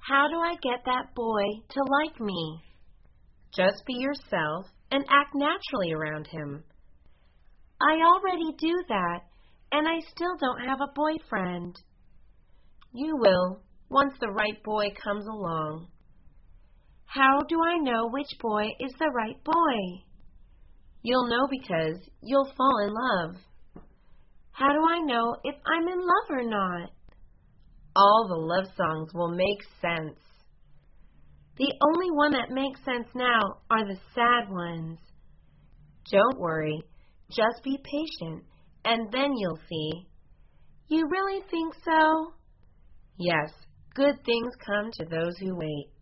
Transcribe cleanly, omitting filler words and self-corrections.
How do I get that boy to like me? Just be yourself and act naturally around him. I already do that, and I still don't have a boyfriend. You will, once the right boy comes along. How do I know which boy is the right boy? You'll know because you'll fall in love. How do I know if I'm in love or not? All the love songs will make sense. The only one that makes sense now are the sad ones. Don't worry, just be patient, and then you'll see. You really think so? Yes, good things come to those who wait.